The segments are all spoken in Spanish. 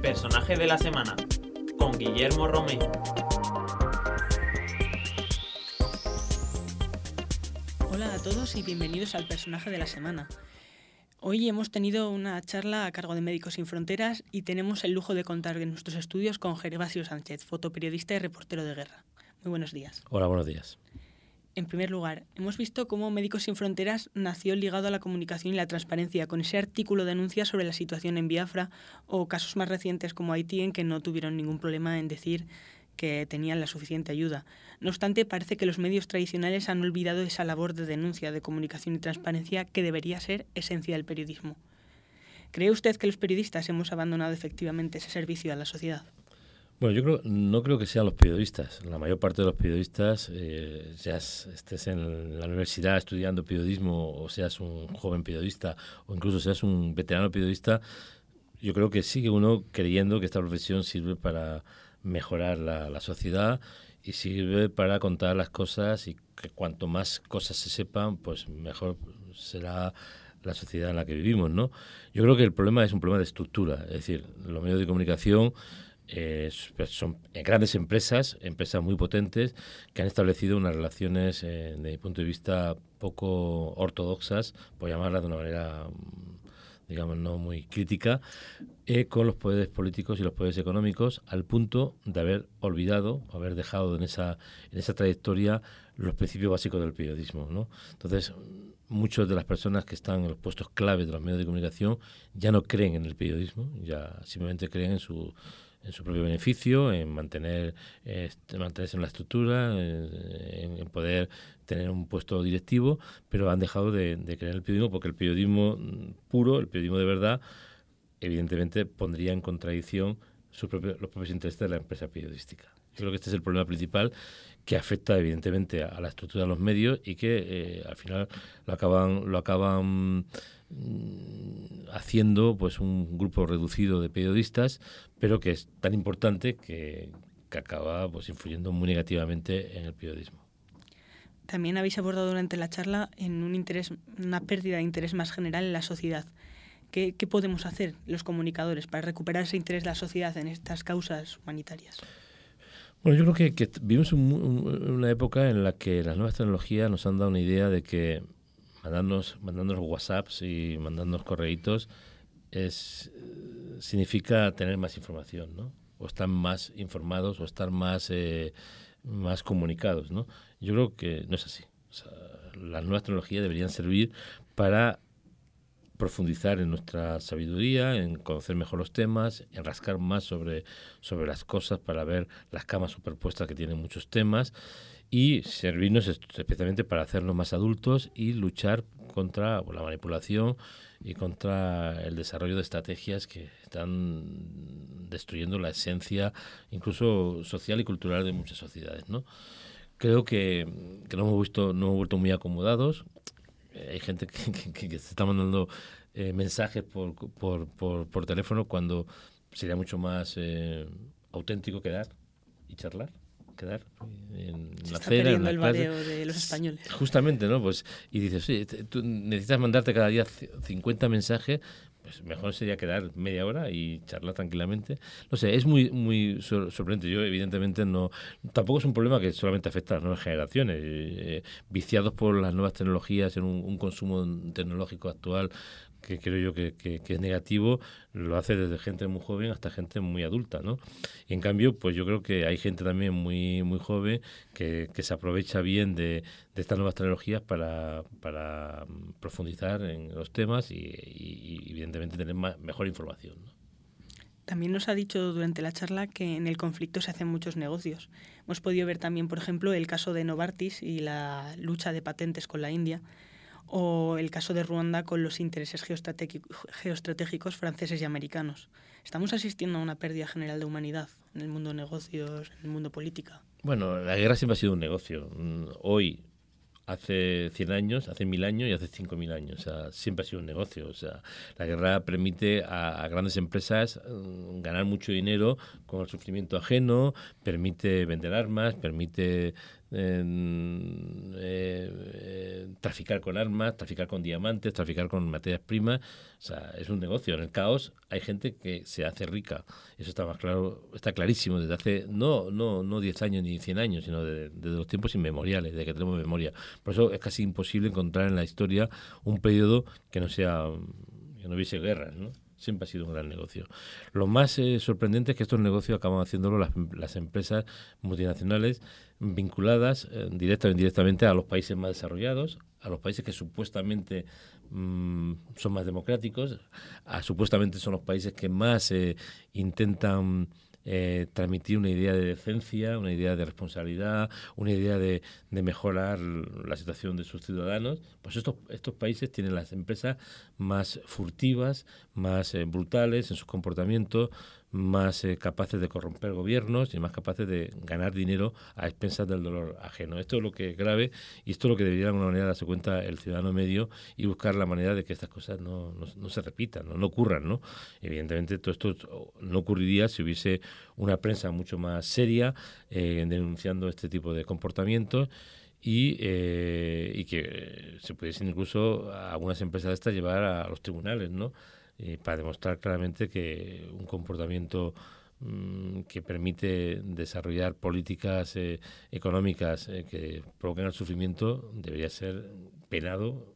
Personaje de la semana, con Guillermo Romero. Hola a todos y bienvenidos al Personaje de la semana. Hoy hemos tenido una charla a cargo de Médicos Sin Fronteras y tenemos el lujo de contar en nuestros estudios con Gervasio Sánchez, fotoperiodista y reportero de guerra. Muy buenos días. Hola, buenos días. En primer lugar, hemos visto cómo Médicos Sin Fronteras nació ligado a la comunicación y la transparencia, con ese artículo de denuncia sobre la situación en Biafra o casos más recientes como Haití, en que no tuvieron ningún problema en decir que tenían la suficiente ayuda. No obstante, parece que los medios tradicionales han olvidado esa labor de denuncia, de comunicación y transparencia que debería ser esencia del periodismo. ¿Cree usted que los periodistas hemos abandonado efectivamente ese servicio a la sociedad? Bueno, no creo que sean los periodistas. La mayor parte de los periodistas, estés en la universidad estudiando periodismo o seas un joven periodista o incluso seas un veterano periodista, yo creo que sigue uno creyendo que esta profesión sirve para mejorar la sociedad y sirve para contar las cosas, y que cuanto más cosas se sepan, pues mejor será la sociedad en la que vivimos, ¿no? Yo creo que el problema es un problema de estructura. Es decir, los medios de comunicación son grandes empresas muy potentes que han establecido unas relaciones, desde mi punto de vista, poco ortodoxas, por llamarlas de una manera, digamos, no muy crítica, con los poderes políticos y los poderes económicos, al punto de haber olvidado, haber dejado en esa trayectoria los principios básicos del periodismo, ¿no? Entonces, muchas de las personas que están en los puestos clave de los medios de comunicación ya no creen en el periodismo, ya simplemente creen en su propio beneficio, en mantenerse en la estructura, en poder tener un puesto directivo, pero han dejado de creer en el periodismo, porque el periodismo puro, el periodismo de verdad, evidentemente pondría en contradicción los propios intereses de la empresa periodística. Yo creo que este es el problema principal, que afecta evidentemente a la estructura de los medios y que al final lo acaban haciendo pues un grupo reducido de periodistas, pero que es tan importante que acaba pues influyendo muy negativamente en el periodismo. También habéis abordado durante la charla en una pérdida de interés más general en la sociedad. ¿Qué podemos hacer los comunicadores para recuperar ese interés de la sociedad en estas causas humanitarias? Bueno, yo creo que vivimos una época en la que las nuevas tecnologías nos han dado una idea de que mandándonos WhatsApps y mandándonos correitos significa tener más información, ¿no? O estar más informados o estar más comunicados, ¿no? Yo creo que no es así. O sea, las nuevas tecnologías deberían servir para profundizar en nuestra sabiduría, en conocer mejor los temas, en rascar más sobre las cosas para ver las camas superpuestas que tienen muchos temas, y servirnos especialmente para hacernos más adultos y luchar contra la manipulación y contra el desarrollo de estrategias que están destruyendo la esencia, incluso social y cultural, de muchas sociedades, ¿no? Creo que nos hemos vuelto muy acomodados. Hay gente que se está mandando mensajes por teléfono, cuando sería mucho más auténtico quedar en la cena, en la el clase. bareo de los españoles. Justamente, ¿no? Pues, y dices, sí, tú necesitas mandarte cada día 50 mensajes, pues mejor sería quedar media hora y charlar tranquilamente. No sé, es muy sorprendente. Yo, evidentemente, tampoco es un problema que solamente afecta a las nuevas generaciones, viciados por las nuevas tecnologías, en un consumo tecnológico actual que creo yo que es negativo. Lo hace desde gente muy joven hasta gente muy adulta, ¿no? Y en cambio, pues yo creo que hay gente también muy joven que se aprovecha bien de estas nuevas tecnologías para profundizar en los temas y evidentemente tener mejor información, ¿no? También nos ha dicho durante la charla que en el conflicto se hacen muchos negocios. Hemos podido ver también, por ejemplo, el caso de Novartis y la lucha de patentes con la India, o el caso de Ruanda con los intereses geoestratégicos franceses y americanos. ¿Estamos asistiendo a una pérdida general de humanidad en el mundo de negocios, en el mundo política? Bueno, la guerra siempre ha sido un negocio. Hoy, hace 100 años, hace 1000 años y hace 5000 años. O sea, siempre ha sido un negocio. O sea, la guerra permite a grandes empresas ganar mucho dinero con el sufrimiento ajeno, permite vender armas, permite traficar con armas, traficar con diamantes, traficar con materias primas. O sea, es un negocio. En el caos hay gente que se hace rica. Eso está más claro, está clarísimo desde hace no 10 años ni 100 años, sino desde los tiempos inmemoriales, desde que tenemos memoria. Por eso es casi imposible encontrar en la historia un periodo que no hubiese guerras, ¿no? Siempre ha sido un gran negocio. Lo más sorprendente es que estos negocios acaban haciéndolo las empresas multinacionales vinculadas directa o indirectamente a los países más desarrollados, a los países que supuestamente son más democráticos, supuestamente son los países que más intentan transmitir una idea de decencia, una idea de responsabilidad, una idea de mejorar la situación de sus ciudadanos. Pues estos países tienen las empresas más furtivas, más brutales en sus comportamientos, más capaces de corromper gobiernos y más capaces de ganar dinero a expensas del dolor ajeno. Esto es lo que es grave y esto es lo que debería de alguna manera darse cuenta el ciudadano medio y buscar la manera de que estas cosas no se repitan, no ocurran, ¿no? Evidentemente todo esto no ocurriría si hubiese una prensa mucho más seria denunciando este tipo de comportamientos y que se pudiesen incluso a algunas empresas de estas llevar a los tribunales, ¿no? Para demostrar claramente que un comportamiento que permite desarrollar políticas económicas que provoquen el sufrimiento debería ser penado,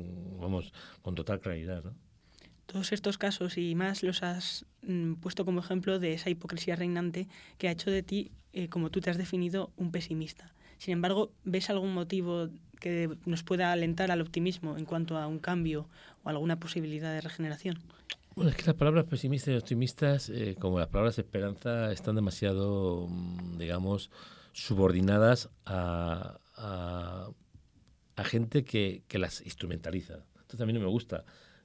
con total claridad, ¿no? Todos estos casos y más los has puesto como ejemplo de esa hipocresía reinante que ha hecho de ti, como tú te has definido, un pesimista. Sin embargo, ¿ves algún motivo que nos pueda alentar al optimismo en cuanto a un cambio o alguna posibilidad de regeneración? Bueno, es que las palabras pesimistas y optimistas, como las palabras esperanza, están demasiado, digamos, subordinadas a gente que las instrumentaliza. Entonces a mí no me gusta.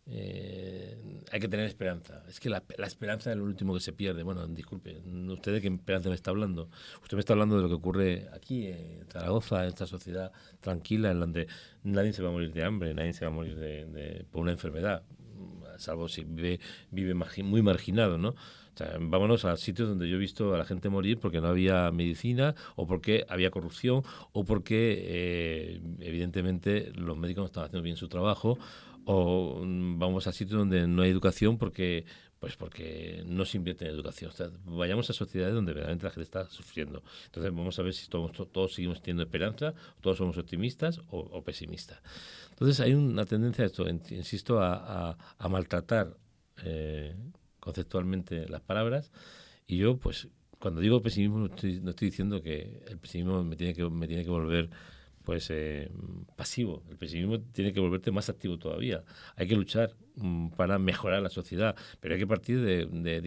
Hay que tener esperanza. Es que la esperanza es lo último que se pierde. Bueno, disculpe, ¿usted de qué esperanza me está hablando? Usted me está hablando de lo que ocurre aquí en Zaragoza, en esta sociedad tranquila, en donde nadie se va a morir de hambre, nadie se va a morir por una enfermedad, salvo si vive muy marginado, ¿no? O sea, vámonos a sitios donde yo he visto a la gente morir porque no había medicina o porque había corrupción o porque evidentemente los médicos no estaban haciendo bien su trabajo, o vamos a sitios donde no hay educación porque no se invierte en educación. O sea, vayamos a sociedades donde verdaderamente la gente está sufriendo. Entonces vamos a ver si todos seguimos teniendo esperanza, todos somos optimistas o pesimistas. Entonces hay una tendencia a esto, insisto, a maltratar conceptualmente las palabras, y yo pues cuando digo pesimismo no estoy diciendo que el pesimismo me tiene que volver pues pasivo. El pesimismo tiene que volverte más activo todavía. Hay que luchar para mejorar la sociedad, pero hay que partir de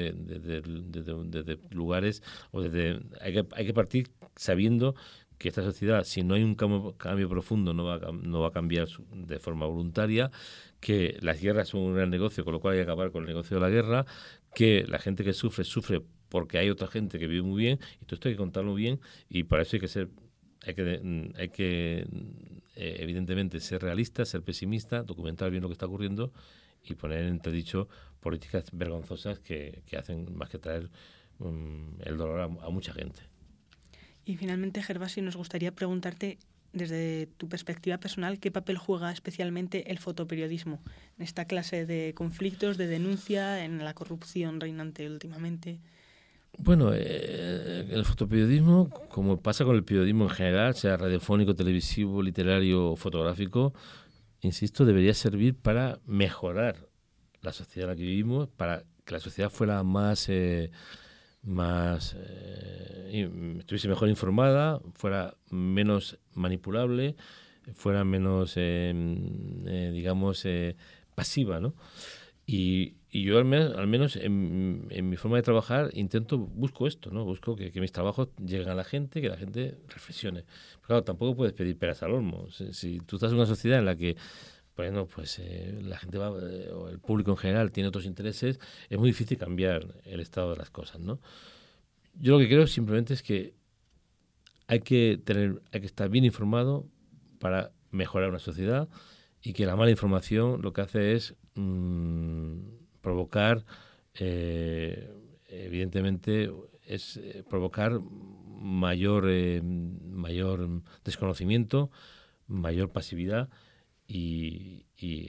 lugares hay que partir sabiendo que esta sociedad, si no hay un cambio profundo, no va a cambiar de forma voluntaria, que las guerras son un gran negocio, con lo cual hay que acabar con el negocio de la guerra, que la gente que sufre porque hay otra gente que vive muy bien, y todo esto hay que contarlo bien, y para eso hay que evidentemente ser realista, ser pesimista, documentar bien lo que está ocurriendo y poner en entredicho políticas vergonzosas que hacen más que traer el dolor a mucha gente. Y finalmente, Gervasio, nos gustaría preguntarte, desde tu perspectiva personal, ¿qué papel juega especialmente el fotoperiodismo en esta clase de conflictos, de denuncia, en la corrupción reinante últimamente? Bueno, el fotoperiodismo, como pasa con el periodismo en general, sea radiofónico, televisivo, literario o fotográfico, insisto, debería servir para mejorar la sociedad en la que vivimos, para que la sociedad fuera estuviese mejor informada, fuera menos manipulable, fuera menos, pasiva, ¿no? Y yo al menos en mi forma de trabajar busco esto, ¿no? Busco que mis trabajos lleguen a la gente, que la gente reflexione. Pero claro, tampoco puedes pedir peras al olmo. Si tú estás en una sociedad en la que la gente o el público en general tiene otros intereses, es muy difícil cambiar el estado de las cosas, ¿no? Yo lo que creo simplemente es que hay que estar bien informado para mejorar una sociedad, y que la mala información lo que hace es provocar, evidentemente, provocar mayor desconocimiento, mayor pasividad y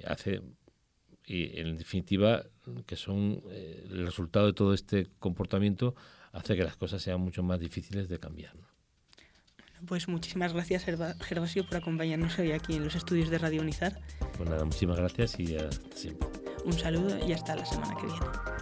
en definitiva que son el resultado de todo este comportamiento hace que las cosas sean mucho más difíciles de cambiar, ¿no? Pues muchísimas gracias, Gervasio, por acompañarnos hoy aquí en los estudios de Radio Unizar. Pues nada, muchísimas gracias y hasta siempre. Un saludo y hasta la semana que viene.